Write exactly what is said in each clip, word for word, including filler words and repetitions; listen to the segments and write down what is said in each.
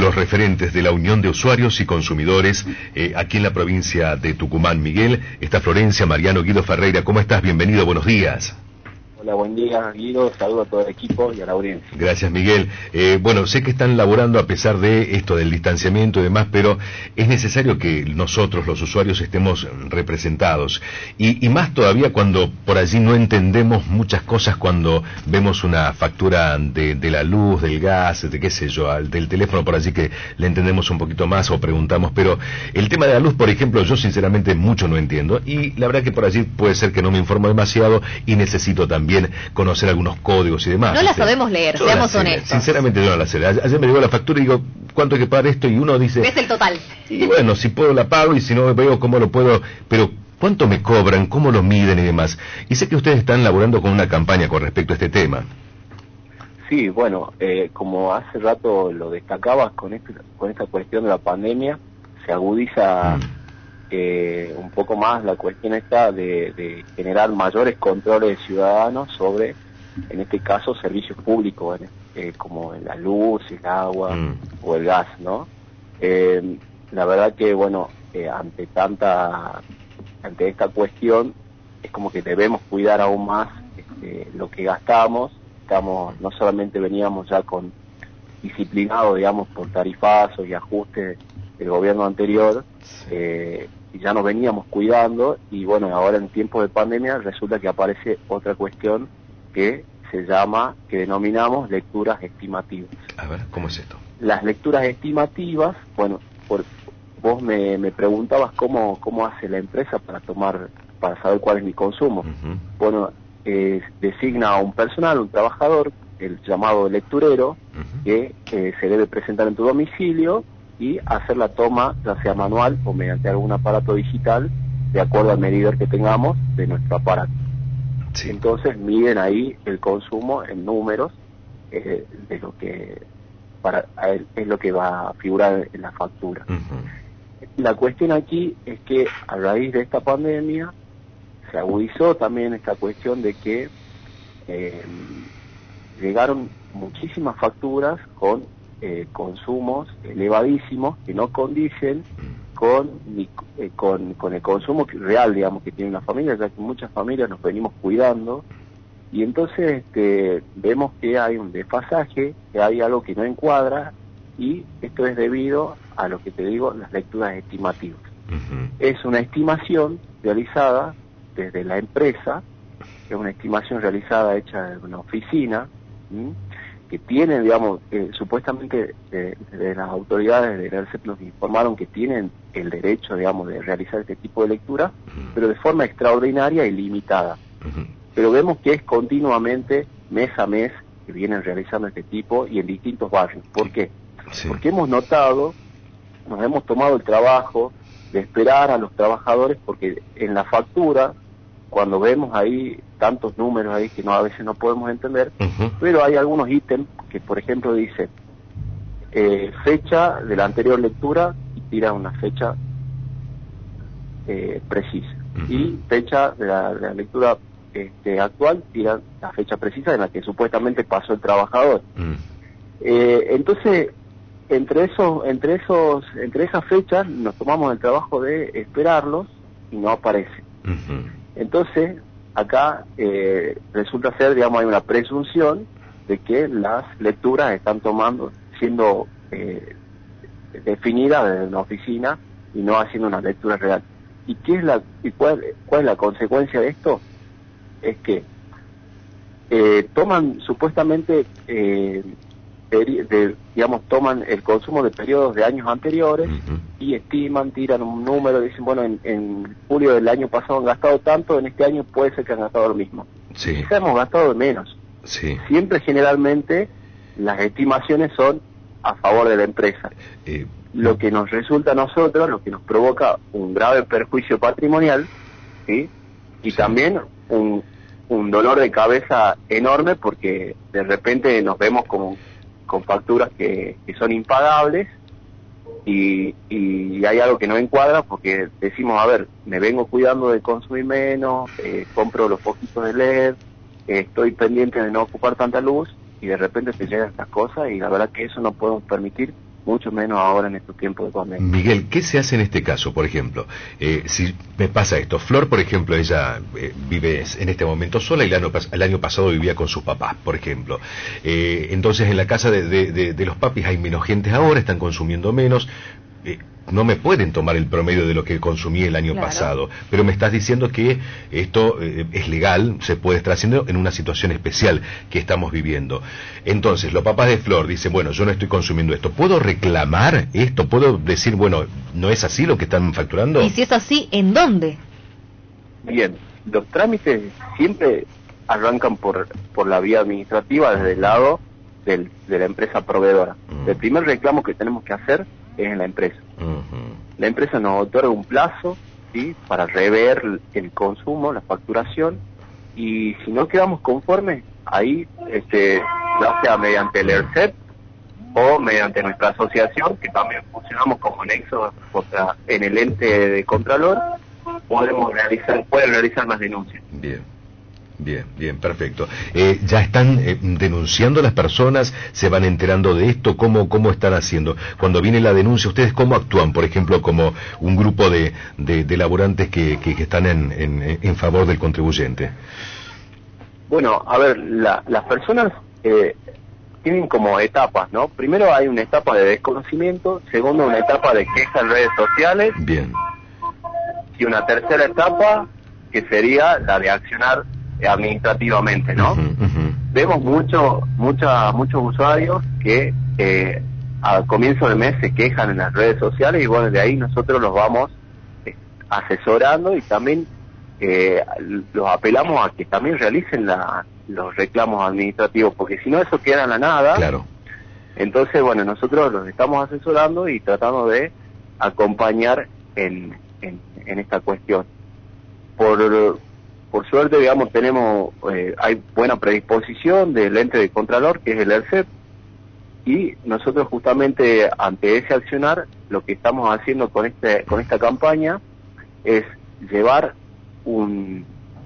los referentes de la Unión de Usuarios y Consumidores eh, aquí en la provincia de Tucumán. Miguel, está Florencia, Mariano, Guido Ferreira. ¿Cómo estás? Bienvenido, buenos días. Hola, buen día, Guido. Saludo a todo el equipo y a la audiencia. Gracias, Miguel. Eh, bueno, sé que están laborando a pesar de esto del distanciamiento y demás, pero es necesario que nosotros, los usuarios, estemos representados. Y, y más todavía cuando por allí no entendemos muchas cosas, cuando vemos una factura de, de la luz, del gas, de qué sé yo, al, del teléfono por allí que le entendemos un poquito más o preguntamos. Pero el tema de la luz, por ejemplo, yo sinceramente mucho no entiendo. Y la verdad que por allí puede ser que no me informo demasiado y necesito también conocer algunos códigos y demás. No la sabemos leer, yo seamos sé, honestos. Sinceramente yo no la sé. Ayer me llegó la factura y digo, ¿cuánto hay que pagar esto? Y uno dice... ¿Ves el total? Y bueno, si puedo la pago y si no veo cómo lo puedo... Pero, ¿cuánto me cobran? ¿Cómo lo miden y demás? Y sé que ustedes están laborando con una campaña con respecto a este tema. Sí, bueno, eh, como hace rato lo destacabas con, este, con esta cuestión de la pandemia, se agudiza... Mm. Eh, un poco más la cuestión esta de, de generar mayores controles ciudadanos sobre, en este caso, servicios públicos, eh, como la luz, el agua mm. o el gas, ¿no? Eh, la verdad que, bueno, eh, ante tanta, ante esta cuestión, es como que debemos cuidar aún más este, lo que gastamos. Estamos, no solamente veníamos ya con disciplinados, digamos, por tarifazos y ajustes del gobierno anterior, eh, y ya nos veníamos cuidando, y bueno, ahora en tiempos de pandemia resulta que aparece otra cuestión que se llama, que denominamos lecturas estimativas. A ver, ¿cómo es esto? Las lecturas estimativas, bueno, por, vos me, me preguntabas cómo, cómo hace la empresa para tomar, para saber cuál es mi consumo. Uh-huh. Bueno, eh, designa a un personal, un trabajador, el llamado lecturero, uh-huh. que eh, se debe presentar en tu domicilio y hacer la toma, ya sea manual o mediante algún aparato digital, de acuerdo al medidor que tengamos de nuestro aparato. Sí. Entonces miden ahí el consumo en números, eh, de lo que para es lo que va a figurar en la factura. Uh-huh. La cuestión aquí es que a raíz de esta pandemia se agudizó también esta cuestión de que eh, llegaron muchísimas facturas con Eh, consumos elevadísimos que no condicen con, eh, con con el consumo real, digamos, que tiene una familia, ya que muchas familias nos venimos cuidando, y entonces este, vemos que hay un desfasaje, que hay algo que no encuadra, y esto es debido a lo que te digo, las lecturas estimativas. Uh-huh. Es una estimación realizada desde la empresa, es una estimación realizada, hecha en una oficina, ¿sí? Que tienen, digamos, eh, supuestamente eh, de las autoridades de la ERCEP nos informaron que tienen el derecho, digamos, de realizar este tipo de lectura, uh-huh. pero de forma extraordinaria y limitada. Uh-huh. Pero vemos que es continuamente, mes a mes, que vienen realizando este tipo y en distintos barrios. ¿Por qué? Sí. Porque hemos notado, nos hemos tomado el trabajo de esperar a los trabajadores, porque en la factura, cuando vemos ahí tantos números ahí que no a veces no podemos entender, uh-huh. pero hay algunos ítems que, por ejemplo, dice eh, fecha de la anterior lectura y tira una fecha eh, precisa, uh-huh. y fecha de la, de la lectura este, actual tira la fecha precisa en la que supuestamente pasó el trabajador. Uh-huh. Eh, entonces, entre esos, entre esos, entre esas fechas nos tomamos el trabajo de esperarlos y no aparece. Uh-huh. Entonces, acá eh, resulta ser, digamos, hay una presunción de que las lecturas están tomando, siendo eh, definidas desde una oficina y no haciendo una lectura real. ¿Y qué es la, y cuál, cuál es la consecuencia de esto? Es que eh, toman supuestamente, eh, peri- de, digamos, toman el consumo de periodos de años anteriores, uh-huh. y estiman, tiran un número, dicen, bueno, en, en julio del año pasado han gastado tanto, en este año puede ser que han gastado lo mismo. Sí. Quizá hemos gastado menos. Sí. Siempre, generalmente, las estimaciones son a favor de la empresa. Eh, lo que nos resulta a nosotros, lo que nos provoca un grave perjuicio patrimonial, ¿sí? Y sí. también un, un dolor de cabeza enorme, porque de repente nos vemos con, con facturas que, que son impagables, Y, y hay algo que no encuadra, porque decimos, a ver, me vengo cuidando de consumir menos, eh, compro los poquitos de L E D, eh, estoy pendiente de no ocupar tanta luz, y de repente te llegan estas cosas, y la verdad que eso no podemos permitir mucho menos ahora en estos tiempos de pandemia. Miguel, ¿qué se hace en este caso, por ejemplo? Eh, si me pasa esto, Flor, por ejemplo, ella eh, vive en este momento sola y el año, el año pasado vivía con sus papás, por ejemplo. Eh, entonces en la casa de, de, de, de los papis hay menos gente ahora, están consumiendo menos. Eh, no me pueden tomar el promedio de lo que consumí el año claro. pasado, pero me estás diciendo que esto eh, es legal, se puede estar haciendo en una situación especial que estamos viviendo. Entonces, los papás de Flor dicen, bueno, yo no estoy consumiendo esto, ¿puedo reclamar esto? ¿Puedo decir, bueno, no es así lo que están facturando? Y si es así, ¿en dónde? Bien, los trámites siempre arrancan por, por la vía administrativa desde el lado del, de la empresa proveedora. Mm. El primer reclamo que tenemos que hacer es en la empresa. Uh-huh. La empresa nos otorga un plazo, ¿sí?, para rever el consumo, la facturación, y si no quedamos conformes, ahí, este, ya sea mediante el E R C E P o mediante nuestra asociación, que también funcionamos como nexo contra, en el ente de Contralor, podemos realizar, pueden realizar las denuncias. Bien. Bien, bien, perfecto. Eh, ¿Ya están eh, denunciando las personas? ¿Se van enterando de esto? ¿Cómo, cómo están haciendo? Cuando viene la denuncia, ¿ustedes cómo actúan? Por ejemplo, como un grupo de, de, de laburantes que, que, que están en, en, en favor del contribuyente. Bueno, a ver, la, las personas eh, tienen como etapas, ¿no? Primero hay una etapa de desconocimiento, segundo una etapa de queja en redes sociales. Bien. Y una tercera etapa que sería la de accionar administrativamente, ¿no? Uh-huh, uh-huh. Vemos mucho, mucha, muchos usuarios que eh, al comienzo del mes se quejan en las redes sociales y bueno, de ahí nosotros los vamos eh, asesorando y también eh, los apelamos a que también realicen la, los reclamos administrativos, porque si no eso queda en la nada. Claro. Entonces, bueno, nosotros los estamos asesorando y tratando de acompañar en, en, en esta cuestión. Por Por suerte, digamos, tenemos, eh, hay buena predisposición del ente de Contralor, que es el E R C E P, y nosotros justamente ante ese accionar, lo que estamos haciendo con este, con esta campaña es llevar un,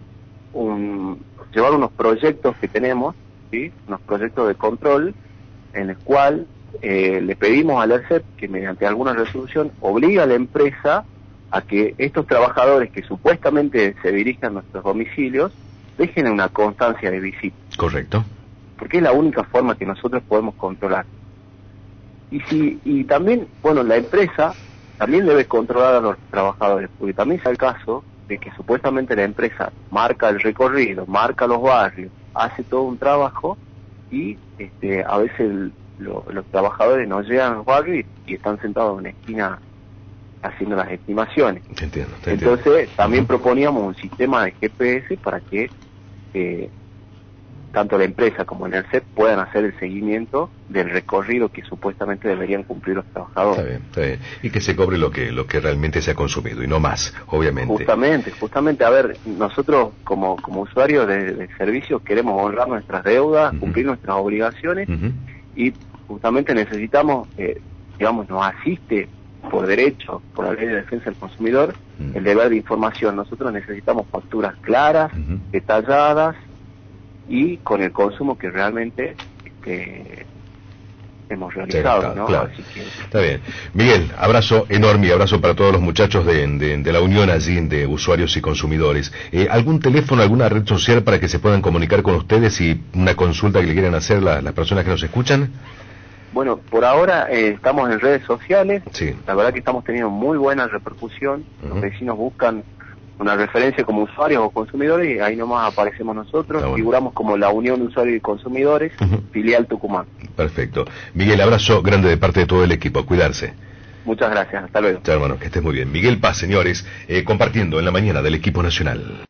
un, llevar unos proyectos que tenemos, ¿sí?, unos proyectos de control, en el cual eh, le pedimos al E R C E P que mediante alguna resolución obliga a la empresa a que estos trabajadores que supuestamente se dirijan a nuestros domicilios dejen una constancia de visita. Correcto. Porque es la única forma que nosotros podemos controlar. Y si y también, bueno, la empresa también debe controlar a los trabajadores, porque también es el caso de que supuestamente la empresa marca el recorrido, marca los barrios, hace todo un trabajo y este a veces el, lo, los trabajadores no llegan a los barrios y, y están sentados en una esquina haciendo las estimaciones. Te entiendo, te Entonces, entiendo. también Uh-huh. proponíamos un sistema de G P S para que eh, tanto la empresa como el E R C E P puedan hacer el seguimiento del recorrido que supuestamente deberían cumplir los trabajadores. Está bien, está bien. Y que se cobre lo que lo que realmente se ha consumido y no más, obviamente. Justamente, justamente, a ver, nosotros como como usuarios de, de servicios queremos honrar nuestras deudas, uh-huh. cumplir nuestras obligaciones, uh-huh. y justamente necesitamos, eh, digamos, nos asiste por derecho, por la ley de defensa del consumidor, uh-huh. el deber de información. Nosotros necesitamos facturas claras, uh-huh. detalladas y con el consumo que realmente este, hemos realizado, sí, está, ¿no? Claro. Así que... Está bien. Miguel, abrazo enorme, abrazo para todos los muchachos de, de, de la Unión allí de Usuarios y Consumidores. Eh, ¿Algún teléfono, alguna red social para que se puedan comunicar con ustedes y una consulta que le quieran hacer la, las personas que nos escuchan? Bueno, por ahora eh, estamos en redes sociales, sí. La verdad que estamos teniendo muy buena repercusión, uh-huh. Los vecinos buscan una referencia como usuarios o consumidores y ahí nomás aparecemos nosotros, bueno. Figuramos como la Unión de Usuarios y Consumidores, uh-huh. Filial Tucumán. Perfecto. Miguel, abrazo grande de parte de todo el equipo, cuidarse. Muchas gracias, hasta luego. Chao, hermano, que estés muy bien. Miguel Paz, señores, eh, compartiendo en la mañana del equipo nacional.